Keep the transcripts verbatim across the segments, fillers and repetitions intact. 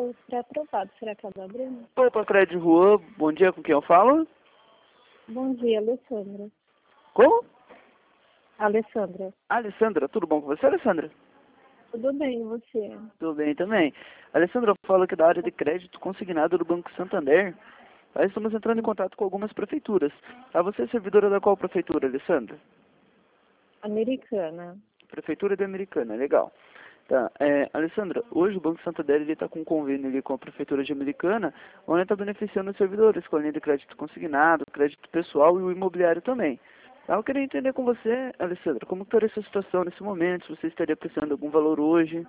foi pré-aprovado. Será que ela vai abrir? Opa, Crédito Rua, bom dia, com quem eu falo? Bom dia, Alessandra. Como? Alessandra. Alessandra, tudo bom com você, Alessandra? Tudo bem, e você? Tudo bem também. Alessandra, eu falo aqui da área de crédito consignado do Banco Santander. Nós estamos entrando em contato com algumas prefeituras. Ah, você é servidora da qual prefeitura, Alessandra? Americana. Prefeitura de Americana, legal. Tá, é, Alessandra, hoje o Banco Santander está com um convênio ali com a Prefeitura de Americana, onde está beneficiando os servidores com a linha de crédito consignado, crédito pessoal e o imobiliário também. Tá, eu queria entender com você, Alessandra, como estaria essa situação nesse momento, se você estaria precisando de algum valor hoje.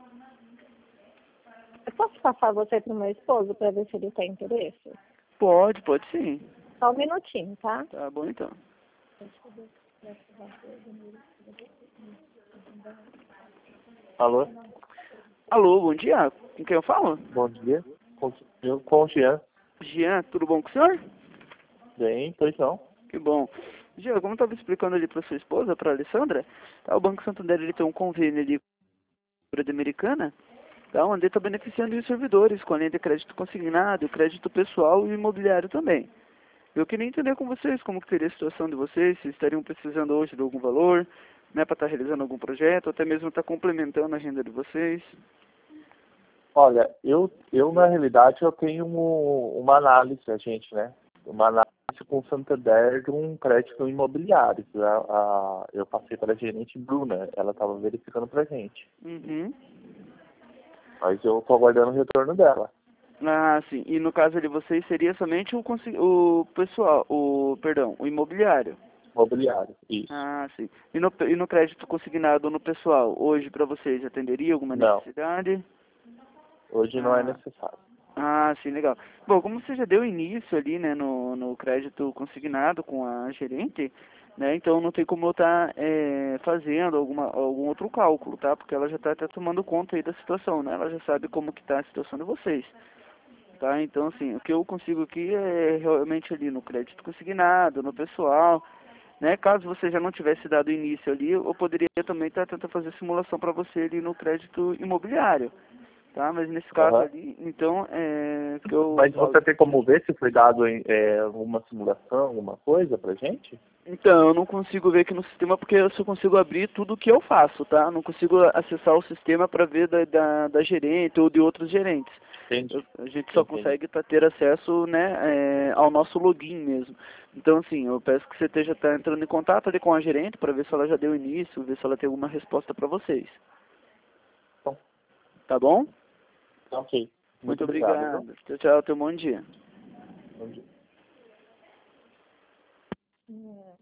Eu posso passar você para o meu esposo para ver se ele tem interesse? Pode, pode sim. Só um minutinho, tá? Tá bom então. Alô? Alô, bom dia, com quem eu falo? Bom dia. Com, eu com o Jean. Jean, tudo bom com o senhor? Bem, pois não. Que bom. Jean, como eu estava explicando ali para sua esposa, para a Alessandra, tá, o Banco Santander ele tem um convênio ali com a Prefeitura de Americana, tá, onde está beneficiando os servidores com a linha de crédito consignado, crédito pessoal e imobiliário também. Eu queria entender com vocês como que seria a situação de vocês, se estariam precisando hoje de algum valor, né, para estar realizando algum projeto, ou até mesmo estar complementando a agenda de vocês. Olha, eu, eu na realidade eu tenho um, uma análise, a gente, né? Uma análise com o Santander de um crédito imobiliário. A, a, eu passei para a gerente Bruna, ela estava verificando para a gente. Uhum. Mas eu estou aguardando o retorno dela. Ah, sim. E no caso de vocês seria somente o, consi- o pessoal, o, perdão, o imobiliário. Imobiliário, isso. Ah, sim. E no, e no crédito consignado no pessoal, hoje para vocês atenderia alguma Não, necessidade? hoje não é Ah, necessário. ah, sim, legal. Bom, como você já deu início ali, né, no, no crédito consignado com a gerente, né, então não tem como eu estar fazendo alguma, algum outro cálculo, tá? Porque ela já está até tomando conta aí da situação, né? Ela já sabe como que está a situação de vocês. Tá? Então, assim, o que eu consigo aqui é realmente ali no crédito consignado, no pessoal, né? Caso você já não tivesse dado início ali, eu poderia também estar tentando fazer simulação para você ali no crédito imobiliário, tá? Mas nesse caso Aham. ali, então, é que eu Mas falo. você tem como ver se foi dado em, é, alguma simulação, alguma coisa pra gente? Então, eu não consigo ver aqui no sistema porque eu só consigo abrir tudo o que eu faço, tá? Não consigo acessar o sistema para ver da, da, da gerente ou de outros gerentes. Entendi. Eu- a gente só Entendi. consegue pra ter acesso, né, é, ao nosso login mesmo. Então, assim, eu peço que você esteja tá, entrando em contato ali com a gerente para ver se ela já deu início, ver se ela tem alguma resposta para vocês. Então, Tá bom? ok. Muito Muito obrigado, viu? obrigado. Tchau, tchau. Tenha um bom dia. Bom dia. Hum.